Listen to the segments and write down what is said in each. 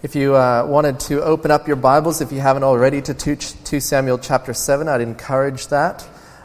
If you wanted to open up your Bibles, if you haven't already, to 2 Samuel chapter 7, I'd encourage that.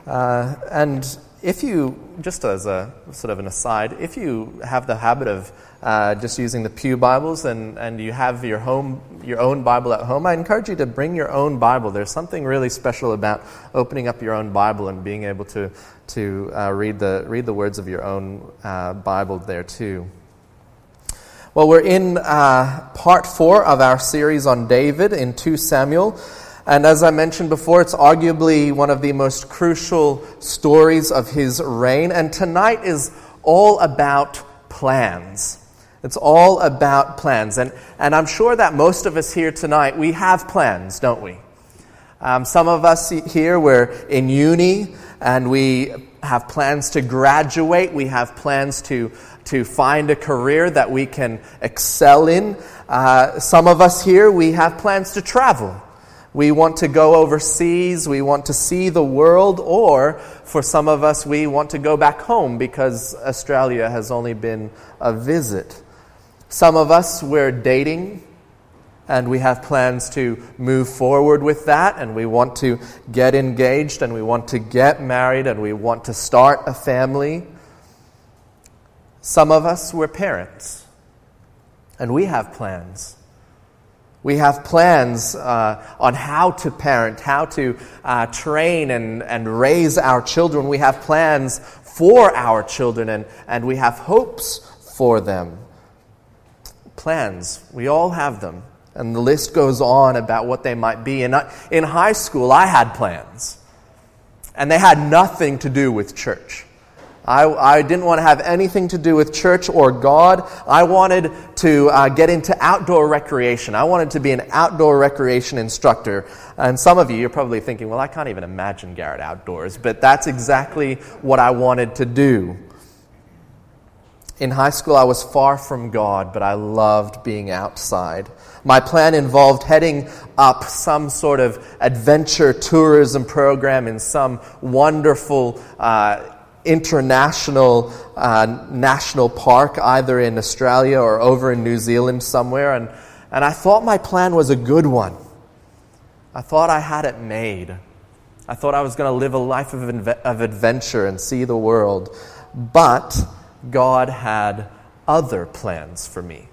And if you, just as a sort of an aside, if you have the habit of just using the pew Bibles and you have your own Bible at home, I encourage you to bring your own Bible. There's something really special about opening up your own Bible and being able to read the words of your own Bible there too. Well, we're in part 4 of our series on David in 2 Samuel. And as I mentioned before, it's arguably one of the most crucial stories of his reign. And tonight is all about plans. It's all about plans. And I'm sure that most of us here tonight, we have plans, don't we? Some of us here, we're in uni and we have plans to graduate. We have plans to find a career that we can excel in. Some of us here, we have plans to travel. We want to go overseas, we want to see the world, or for some of us, we want to go back home because Australia has only been a visit. Some of us, we're dating, and we have plans to move forward with that, and we want to get engaged, and we want to get married, and we want to start a family. Some of us, we're parents, and we have plans. We have plans on how to parent, how to train and raise our children. We have plans for our children, and we have hopes for them. Plans, we all have them. And the list goes on about what they might be. And in high school, I had plans. And they had nothing to do with church. I didn't want to have anything to do with church or God. I wanted to get into outdoor recreation. I wanted to be an outdoor recreation instructor. And some of you, you're probably thinking, well, I can't even imagine Garrett outdoors. But that's exactly what I wanted to do. In high school, I was far from God, but I loved being outside. My plan involved heading up some sort of adventure tourism program in some wonderful international national park, either in Australia or over in New Zealand somewhere. And I thought my plan was a good one. I thought I had it made. I thought I was going to live a life of adventure and see the world. But God had other plans for me.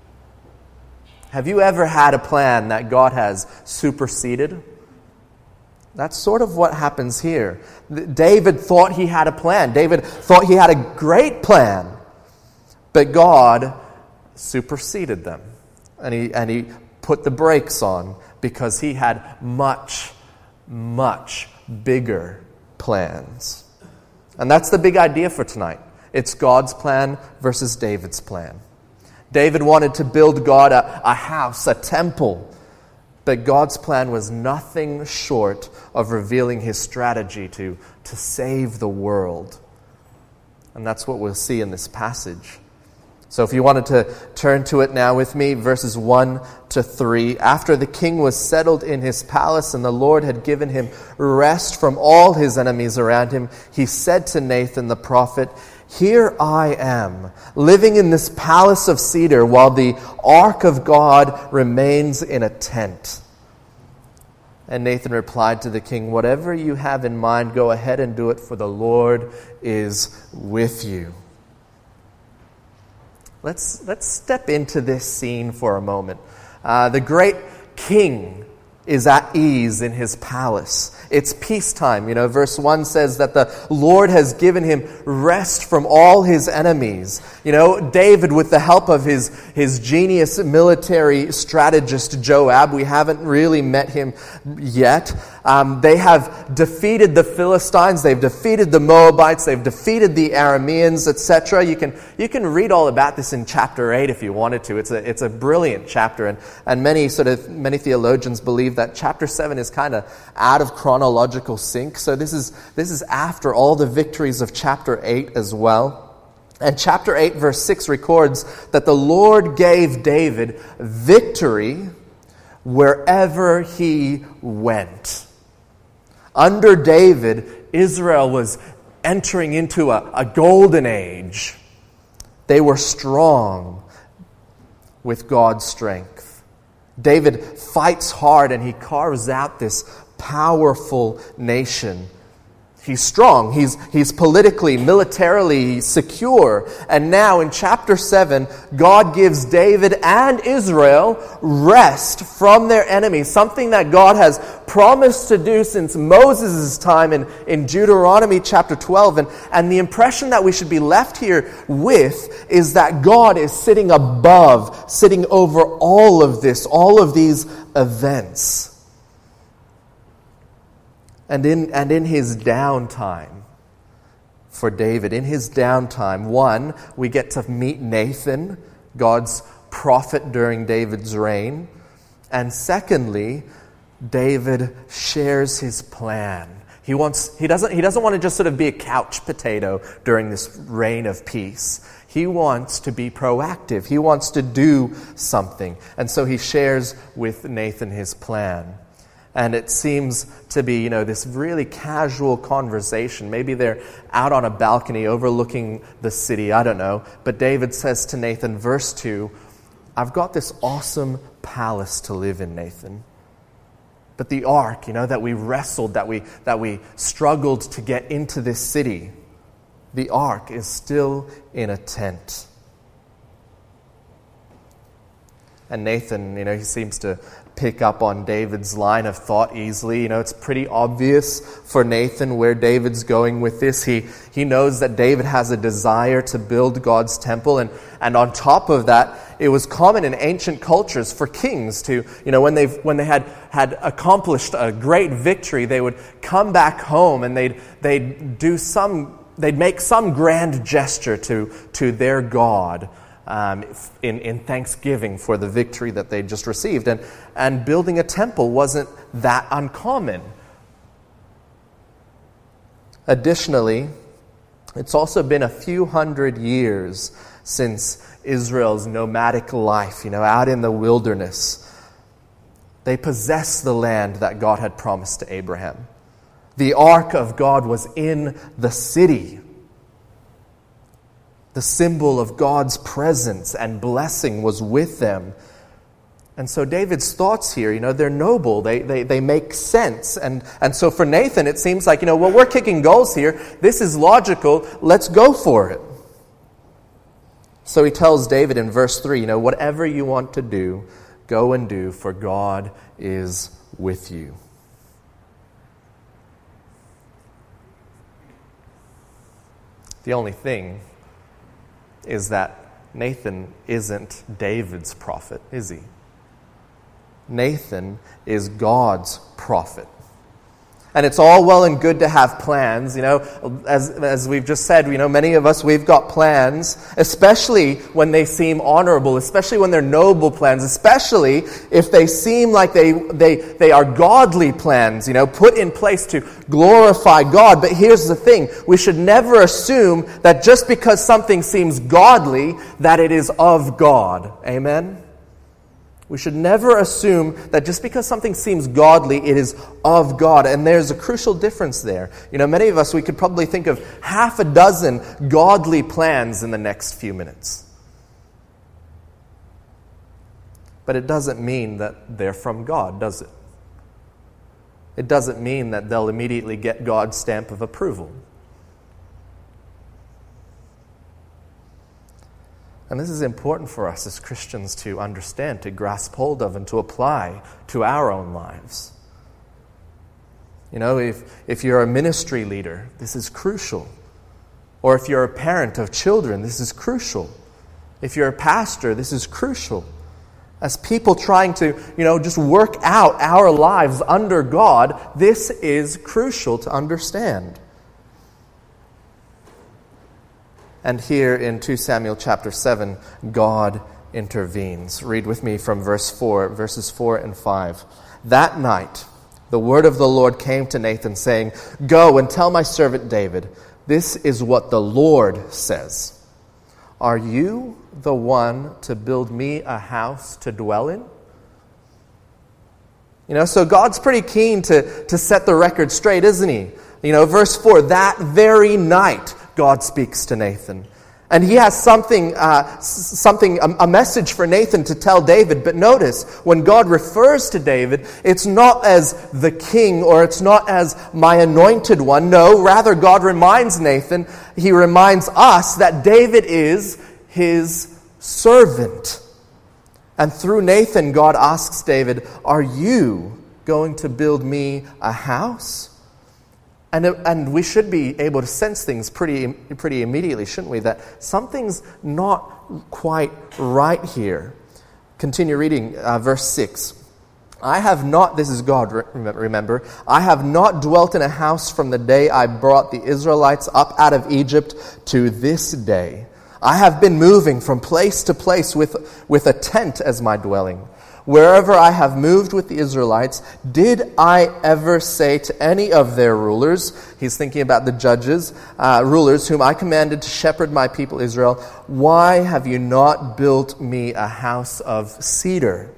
Have you ever had a plan that God has superseded? That's sort of what happens here. David thought he had a plan. David thought he had a great plan. But God superseded them. And he put the brakes on because he had much, much bigger plans. And that's the big idea for tonight. It's God's plan versus David's plan. David wanted to build God a house, a temple. But God's plan was nothing short of revealing his strategy to save the world. And that's what we'll see in this passage. So if you wanted to turn to it now with me, verses 1 to 3. After the king was settled in his palace and the Lord had given him rest from all his enemies around him, he said to Nathan the prophet, "Here I am, living in this palace of cedar while the ark of God remains in a tent." And Nathan replied to the king, "Whatever you have in mind, go ahead and do it, for the Lord is with you." Let's step into this scene for a moment. The great king is at ease in his palace. It's peacetime. Verse 1 says that the Lord has given him rest from all his enemies. David, with the help of his genius military strategist Joab, we haven't really met him yet. They have defeated the Philistines, they've defeated the Moabites, they've defeated the Arameans, etc. You can read all about this in chapter 8 if you wanted to. It's a brilliant chapter, and many theologians believe that chapter 7 is kind of out of chronological sync. So this is after all the victories of chapter 8 as well. And chapter 8 verse 6 records that the Lord gave David victory wherever he went. Under David, Israel was entering into a golden age. They were strong with God's strength. David fights hard and he carves out this powerful nation. He's strong. He's politically, militarily secure. And now in chapter 7, God gives David and Israel rest from their enemies, something that God has promised to do since Moses' time in Deuteronomy chapter 12. And the impression that we should be left here with is that God is sitting above, sitting over all of this, all of these events. And in his downtime for David, in his downtime, one, we get to meet Nathan, God's prophet during David's reign. And secondly, David shares his plan. He doesn't want to just sort of be a couch potato during this reign of peace. He wants to be proactive. He wants to do something. And so he shares with Nathan his plan. And it seems to be, this really casual conversation. Maybe they're out on a balcony overlooking the city. I don't know. But David says to Nathan, verse 2, I've got this awesome palace to live in, Nathan. But the ark, that we wrestled, that we struggled to get into this city, the ark is still in a tent. And Nathan, he seems to pick up on David's line of thought easily. It's pretty obvious for Nathan where David's going with this. He knows that David has a desire to build God's temple. And on top of that, it was common in ancient cultures for kings to, when they had accomplished a great victory, they would come back home and they'd make some grand gesture to their God. In thanksgiving for the victory that they just received. And building a temple wasn't that uncommon. Additionally, it's also been a few hundred years since Israel's nomadic life, out in the wilderness. They possessed the land that God had promised to Abraham. The ark of God was in the city. The symbol of God's presence and blessing was with them. And so David's thoughts here, they're noble. They make sense. And so for Nathan, it seems like, we're kicking goals here. This is logical. Let's go for it. So he tells David in verse 3, whatever you want to do, go and do, for God is with you. The only thing is that Nathan isn't David's prophet, is he? Nathan is God's prophet. And it's all well and good to have plans, as we've just said, many of us, we've got plans, especially when they seem honorable, especially when they're noble plans, especially if they seem like they are godly plans, put in place to glorify God. But here's the thing, we should never assume that just because something seems godly, that it is of God. Amen? We should never assume that just because something seems godly, it is of God. And there's a crucial difference there. Many of us, we could probably think of half a dozen godly plans in the next few minutes. But it doesn't mean that they're from God, does it? It doesn't mean that they'll immediately get God's stamp of approval. And this is important for us as Christians to understand, to grasp hold of, and to apply to our own lives. If you're a ministry leader, this is crucial. Or if you're a parent of children, this is crucial. If you're a pastor, this is crucial. As people trying to, just work out our lives under God, this is crucial to understand. And here in 2 Samuel chapter 7, God intervenes. Read with me from verses 4 and 5. That night, the word of the Lord came to Nathan, saying, Go and tell my servant David, this is what the Lord says. Are you the one to build me a house to dwell in? So God's pretty keen to set the record straight, isn't he? Verse 4, that very night, God speaks to Nathan. And he has a message for Nathan to tell David. But notice, when God refers to David, it's not as the king or it's not as my anointed one. No, rather God reminds Nathan, he reminds us that David is his servant. And through Nathan, God asks David, are you going to build me a house? And we should be able to sense things pretty immediately, shouldn't we? That something's not quite right here. Continue reading verse 6. I have not, this is God, remember, I have not dwelt in a house from the day I brought the Israelites up out of Egypt to this day. I have been moving from place to place with a tent as my dwelling. Wherever I have moved with the Israelites, did I ever say to any of their rulers, he's thinking about the judges, rulers whom I commanded to shepherd my people Israel, why have you not built me a house of cedar?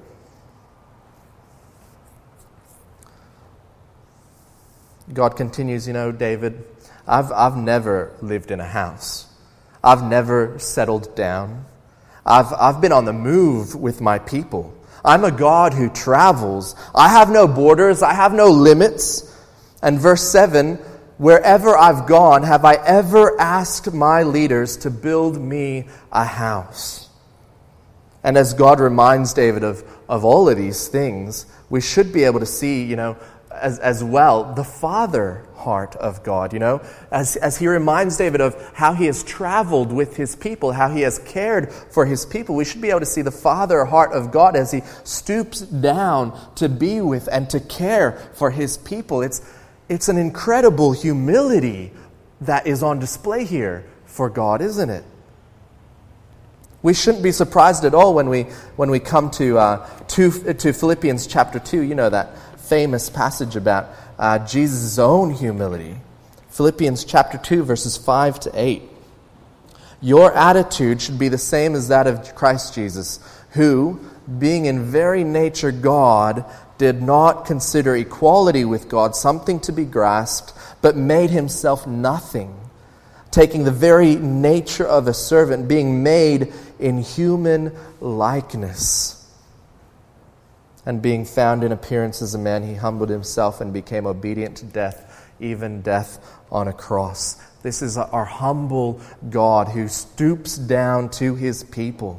God continues, David, I've never lived in a house. I've never settled down. I've been on the move with my people. I'm a God who travels. I have no borders. I have no limits. And verse 7, wherever I've gone, have I ever asked my leaders to build me a house? And as God reminds David of all of these things, we should be able to see, as well, the Father heart of God, as he reminds David of how he has traveled with his people, how he has cared for his people. We should be able to see the Father heart of God as he stoops down to be with and to care for his people. It's an incredible humility that is on display here for God, isn't it? We shouldn't be surprised at all when we come to Philippians chapter 2, that famous passage about Jesus' own humility. Philippians chapter 2, verses 5 to 8. Your attitude should be the same as that of Christ Jesus, who, being in very nature God, did not consider equality with God something to be grasped, but made himself nothing, taking the very nature of a servant, being made in human likeness. And being found in appearance as a man, he humbled himself and became obedient to death, even death on a cross. This is our humble God who stoops down to his people.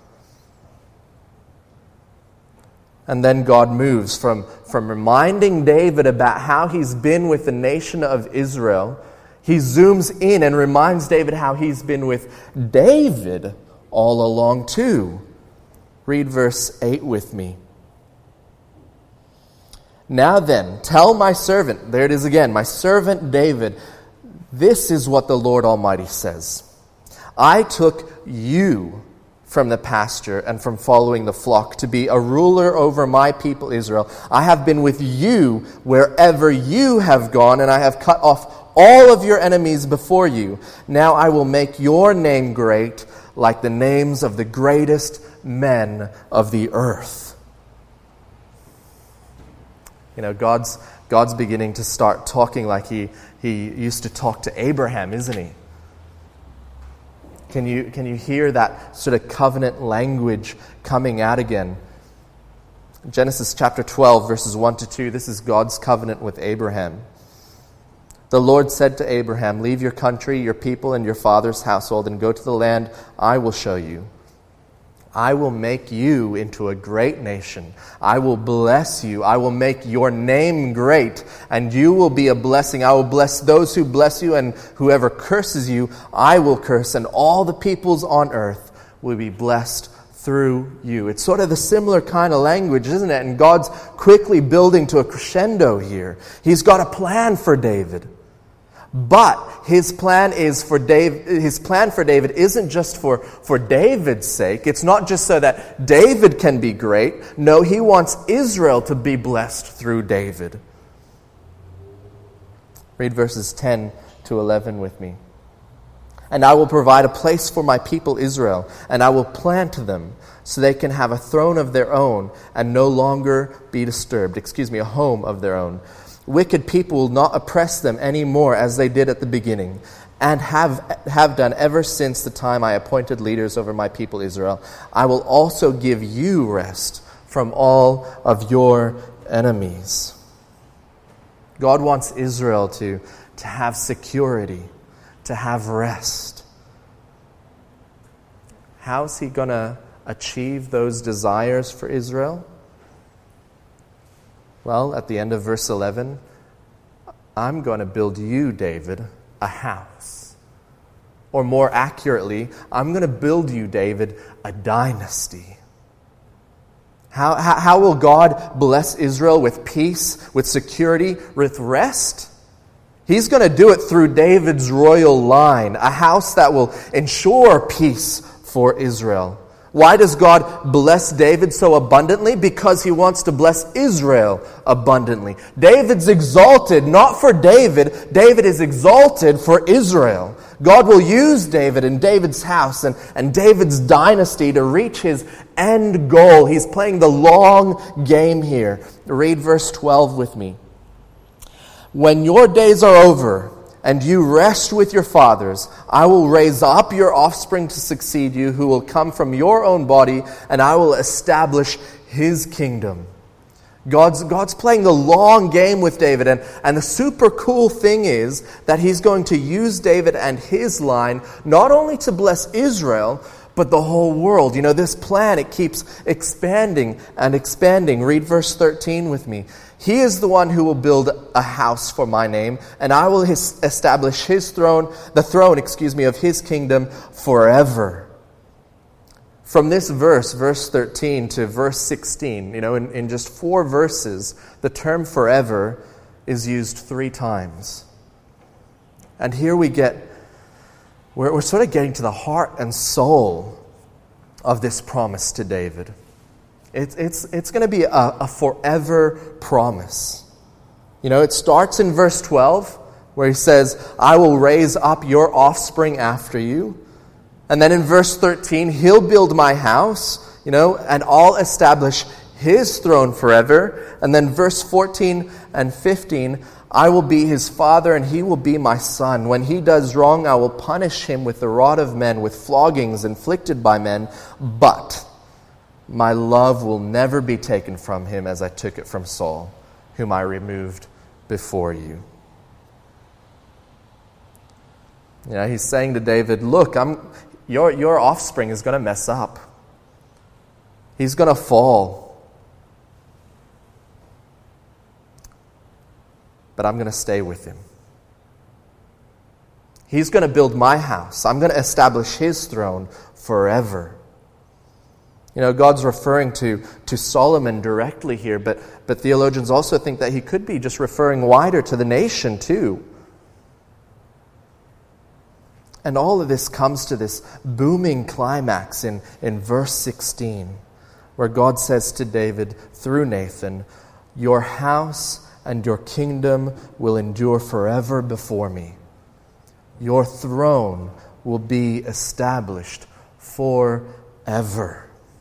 And then God moves from reminding David about how he's been with the nation of Israel. He zooms in and reminds David how he's been with David all along too. Read verse 8 with me. Now then, tell my servant, there it is again, my servant David, this is what the Lord Almighty says. I took you from the pasture and from following the flock to be a ruler over my people Israel. I have been with you wherever you have gone, and I have cut off all of your enemies before you. Now I will make your name great, like the names of the greatest men of the earth. God's beginning to start talking like he used to talk to Abraham, isn't he? Can you hear that sort of covenant language coming out again? Genesis chapter 12, verses 1 to 2, this is God's covenant with Abraham. The Lord said to Abraham, leave your country, your people, and your father's household, and go to the land I will show you. I will make you into a great nation. I will bless you. I will make your name great, and you will be a blessing. I will bless those who bless you, and whoever curses you, I will curse, and all the peoples on earth will be blessed through you. It's sort of the similar kind of language, isn't it? And God's quickly building to a crescendo here. He's got a plan for David. But his plan for David isn't just for David's sake. It's not just so that David can be great. No, he wants Israel to be blessed through David. Read verses 10 to 11 with me. And I will provide a place for my people Israel, and I will plant them so they can have a throne of their own and no longer be disturbed. A home of their own. Wicked people will not oppress them any more as they did at the beginning. and have done ever since the time I appointed leaders over my people Israel, I will also give you rest from all of your enemies. God wants Israel to have security, to have rest. How's he going to achieve those desires for Israel? Well, at the end of verse 11, I'm going to build you, David, a house. Or more accurately, I'm going to build you, David, a dynasty. How will God bless Israel with peace, with security, with rest? He's going to do it through David's royal line, a house that will ensure peace for Israel. Why does God bless David so abundantly? Because he wants to bless Israel abundantly. David's exalted not for David. David is exalted for Israel. God will use David and David's house and David's dynasty to reach his end goal. He's playing the long game here. Read verse 12 with me. When your days are over and you rest with your fathers, I will raise up your offspring to succeed you, who will come from your own body, and I will establish his kingdom. God's playing the long game with David, and the super cool thing is that he's going to use David and his line not only to bless Israel, but the whole world. You know, this plan, it keeps expanding and expanding. Read verse 13 with me. He is the one who will build a house for my name, and I will establish his throne, the throne of his kingdom forever. From this verse 13 to verse 16, in just 4 verses, the term forever is used 3 times. And here we're sort of getting to the heart and soul of this promise to David. It's going to be a forever promise. It starts in verse 12, where he says, I will raise up your offspring after you. And then in verse 13, he'll build my house, and I'll establish his throne forever. And then verse 14 and 15, I will be his father and he will be my son. When he does wrong, I will punish him with the rod of men, with floggings inflicted by men. But my love will never be taken from him as I took it from Saul, whom I removed before you. He's saying to David, look, your offspring is going to mess up. He's going to fall. But I'm going to stay with him. He's going to build my house. I'm going to establish his throne forever. God's referring to Solomon directly here, but theologians also think that he could be just referring wider to the nation too. And all of this comes to this booming climax in verse 16, where God says to David through Nathan, your house and your kingdom will endure forever before me. Your throne will be established forever.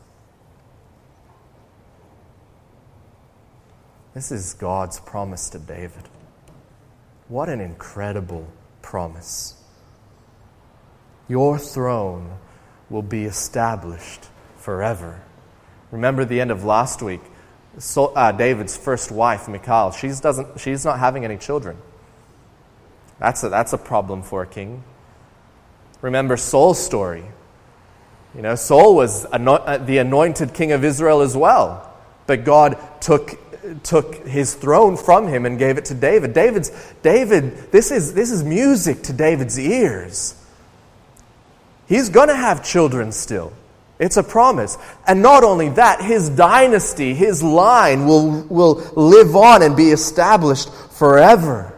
This is God's promise to David. What an incredible promise. Your throne will be established forever. Remember the end of last week, David's first wife, Michal, she's not having any children. That's a problem for a king. Remember Saul's story. Saul was the anointed king of Israel as well, but God took his throne from him and gave it to David. David, this is music to David's ears. He's going to have children still. It's a promise. And not only that, his dynasty, his line will live on and be established forever.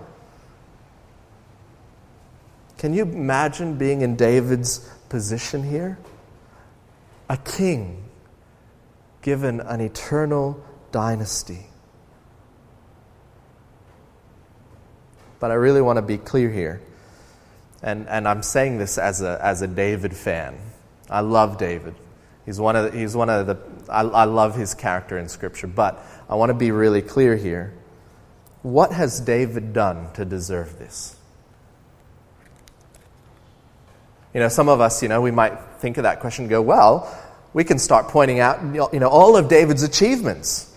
Can you imagine being in David's position here? A king given an eternal dynasty. But I really want to be clear here. And I'm saying this as a David fan. I love David. He's one of the I love his character in Scripture, but I want to be really clear here. What has David done to deserve this? some of us, we might think of that question and go, well, we can start pointing out, all of David's achievements.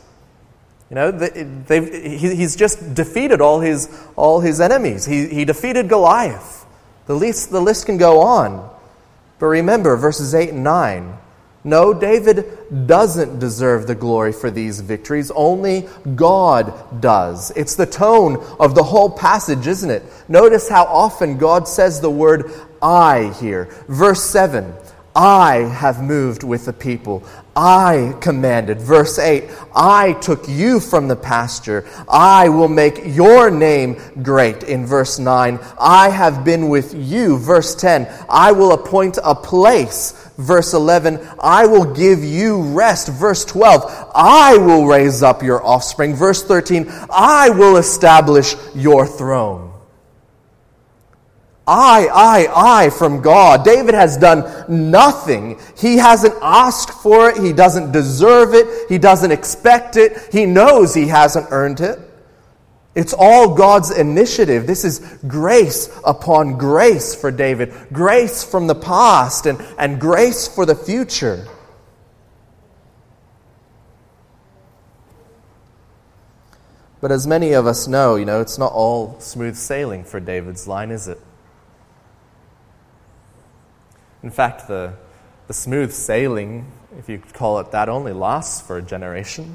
He's just defeated all his enemies. He defeated Goliath. The list can go on. But remember, verses 8 and 9. No, David doesn't deserve the glory for these victories. Only God does. It's the tone of the whole passage, isn't it? Notice how often God says the word I here. Verse 7, I have moved with the people. I commanded. Verse 8, I took you from the pasture. I will make your name great. In verse 9, I have been with you. Verse 10, I will appoint a place. Verse 11, I will give you rest. Verse 12, I will raise up your offspring. Verse 13, I will establish your throne. I from God. David has done nothing. He hasn't asked for it. He doesn't deserve it. He doesn't expect it. He knows he hasn't earned it. It's all God's initiative. This is grace upon grace for David. Grace from the past and grace for the future. But as many of us know, it's not all smooth sailing for David's line, is it? In fact, the smooth sailing, if you could call it that, only lasts for a generation.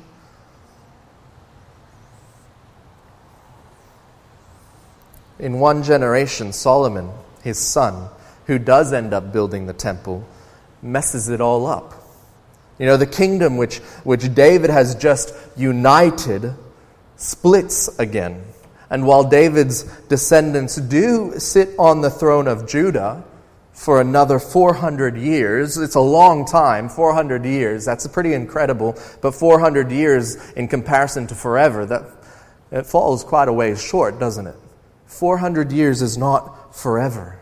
In one generation, Solomon, his son, who does end up building the temple, messes it all up. The kingdom which David has just united splits again. And while David's descendants do sit on the throne of Judah for another 400 years. It's a long time, 400 years. That's pretty incredible. But 400 years in comparison to forever, it falls quite a ways short, doesn't it? 400 years is not forever.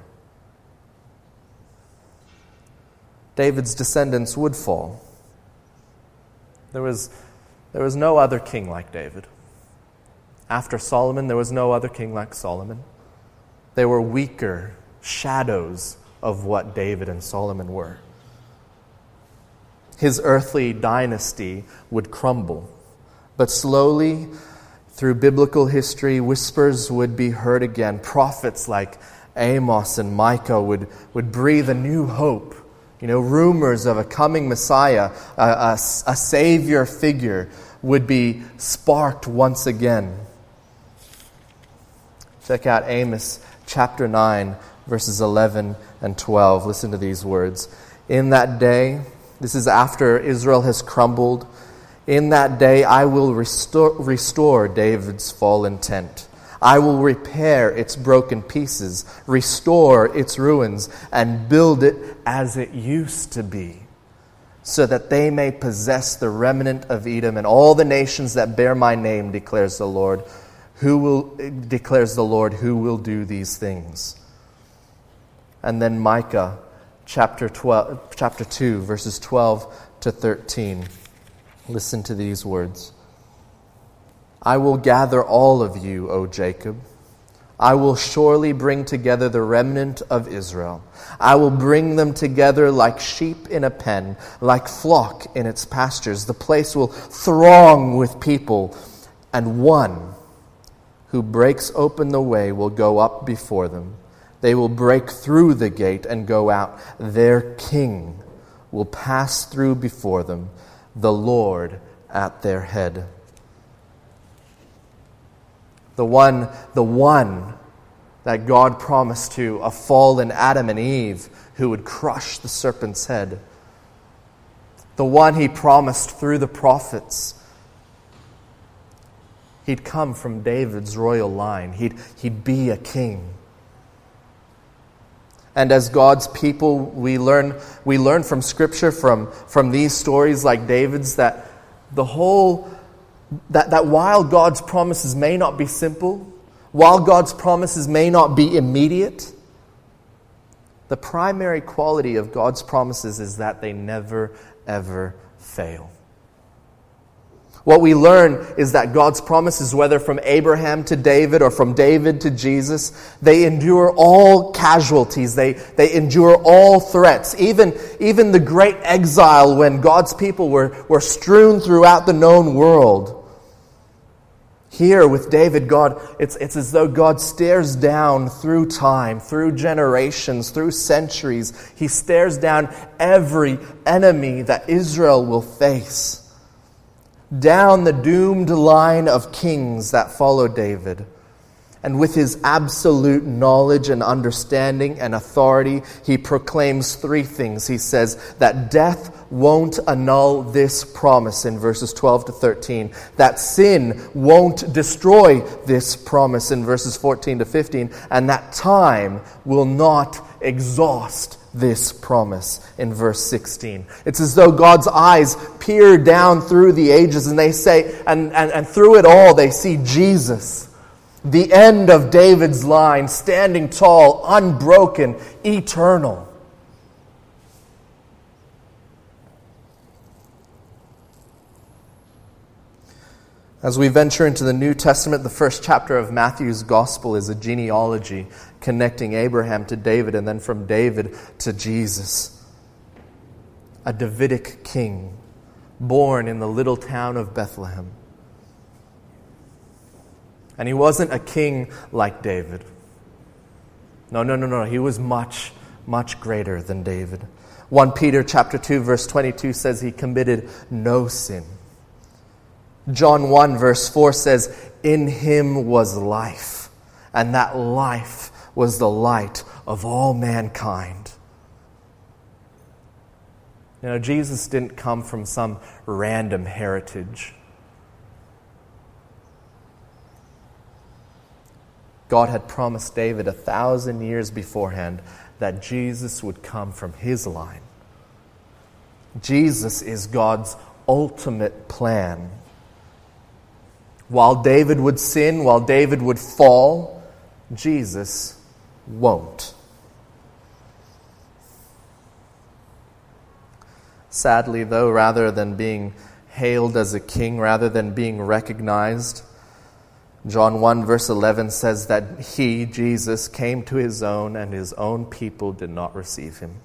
David's descendants would fall. There was no other king like David. After Solomon, there was no other king like Solomon. They were weaker shadows of what David and Solomon were. His earthly dynasty would crumble, but slowly, through biblical history, whispers would be heard again. Prophets like Amos and Micah would breathe a new hope. Rumors of a coming Messiah, a Savior figure, would be sparked once again. Check out Amos chapter 9, verses 11 and 12. Listen to these words. In that day, this is after Israel has crumbled, in that day I will restore David's fallen tent. I will repair its broken pieces, restore its ruins, and build it as it used to be, so that they may possess the remnant of Edom and all the nations that bear my name, declares the Lord. Who will do these things? And then Micah chapter 2, verses 12 to 13. Listen to these words. I will gather all of you, O Jacob. I will surely bring together the remnant of Israel. I will bring them together like sheep in a pen, like flock in its pastures. The place will throng with people, and one who breaks open the way will go up before them. They will break through the gate and go out. Their king will pass through before them, the Lord at their head. The one that God promised to a fallen Adam and Eve who would crush the serpent's head. The one he promised through the prophets. He'd come from David's royal line. He'd be a king. And as God's people, we learn from Scripture, from these stories like David's, that that while God's promises may not be simple, while God's promises may not be immediate, the primary quality of God's promises is that they never, ever fail. What we learn is that God's promises, whether from Abraham to David or from David to Jesus, they endure all casualties. They endure all threats. Even the great exile when God's people were strewn throughout the known world. Here with David, it's as though God stares down through time, through generations, through centuries. He stares down every enemy that Israel will face. Down the doomed line of kings that follow David. And with his absolute knowledge and understanding and authority, he proclaims three things. He says that death won't annul this promise in verses 12 to 13. That sin won't destroy this promise in verses 14 to 15. And that time will not exhaust this promise in verse 16. It's as though God's eyes peer down through the ages and they say, and through it all they see Jesus, the end of David's line, standing tall, unbroken, eternal. As we venture into the New Testament, the first chapter of Matthew's Gospel is a genealogy connecting Abraham to David and then from David to Jesus. A Davidic king born in the little town of Bethlehem. And he wasn't a king like David. No. He was much, much greater than David. 1 Peter chapter 2 verse 22 says he committed no sin. John 1 verse 4 says, in him was life, and that life was the light of all mankind. You know, Jesus didn't come from some random heritage. God had promised David 1,000 years beforehand that Jesus would come from his line. Jesus is God's ultimate plan. While David would sin, while David would fall, Jesus won't. Sadly, though, rather than being hailed as a king, rather than being recognized, John 1 verse 11 says that he, Jesus, came to his own and his own people did not receive him.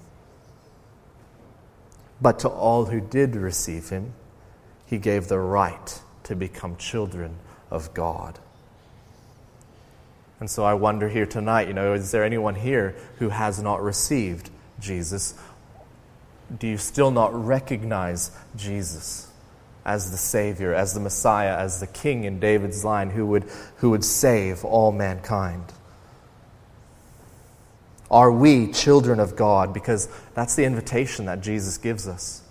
But to all who did receive him, he gave the right to become children of God. And so I wonder here tonight, is there anyone here who has not received Jesus? Do you still not recognize Jesus as the Savior, as the Messiah, as the King in David's line who would save all mankind? Are we children of God? Because that's the invitation that Jesus gives us.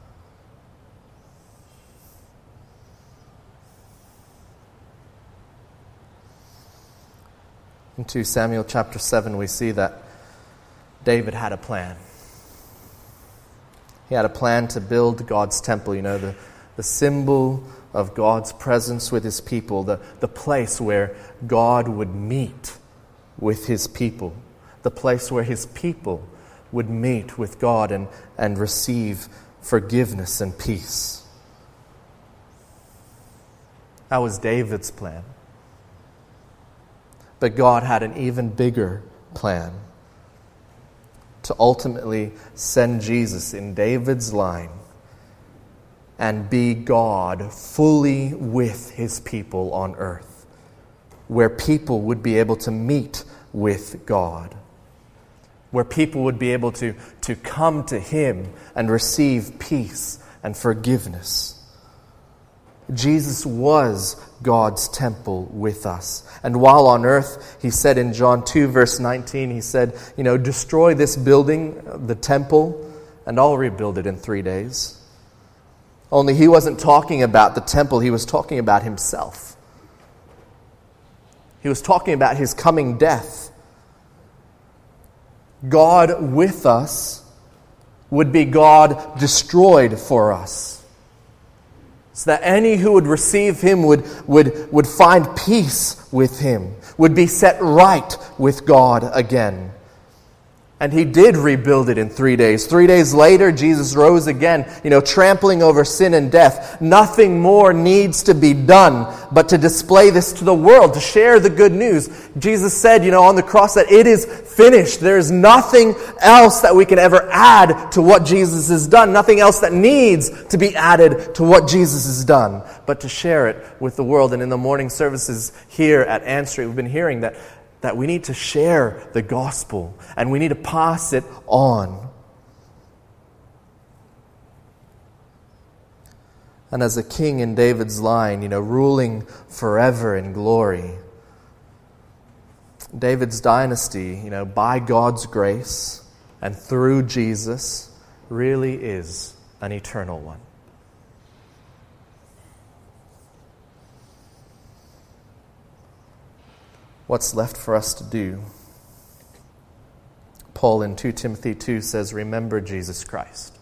In 2 Samuel chapter 7, we see that David had a plan. He had a plan to build God's temple, the symbol of God's presence with his people, the place where God would meet with his people, the place where his people would meet with God and receive forgiveness and peace. That was David's plan. But God had an even bigger plan to ultimately send Jesus in David's line and be God fully with his people on earth, where people would be able to meet with God, where people would be able to come to him and receive peace and forgiveness. Jesus was God's temple with us. And while on earth, he said in John 2 verse 19, he said, destroy this building, the temple, and I'll rebuild it in 3 days. Only he wasn't talking about the temple, he was talking about himself. He was talking about his coming death. God with us would be God destroyed for us. So that any who would receive him would find peace with him, would be set right with God again. And he did rebuild it in 3 days. 3 days later, Jesus rose again, trampling over sin and death. Nothing more needs to be done but to display this to the world, to share the good news. Jesus said, on the cross that it is finished. There is nothing else that we can ever add to what Jesus has done. Nothing else that needs to be added to what Jesus has done, but to share it with the world. And in the morning services here at Ann Street, we've been hearing that we need to share the gospel and we need to pass it on. And as a king in David's line, ruling forever in glory, David's dynasty, by God's grace and through Jesus, really is an eternal one. What's left for us to do? Paul in 2 Timothy 2 says, remember Jesus Christ.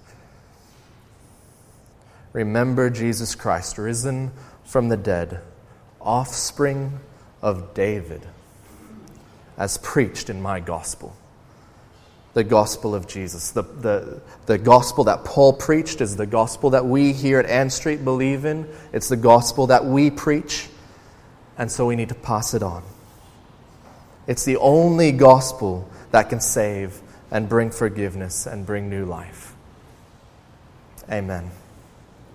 Remember Jesus Christ, risen from the dead, offspring of David, as preached in my gospel. The gospel of Jesus. The gospel that Paul preached is the gospel that we here at Ann Street believe in. It's the gospel that we preach, and so we need to pass it on. It's the only gospel that can save and bring forgiveness and bring new life. Amen.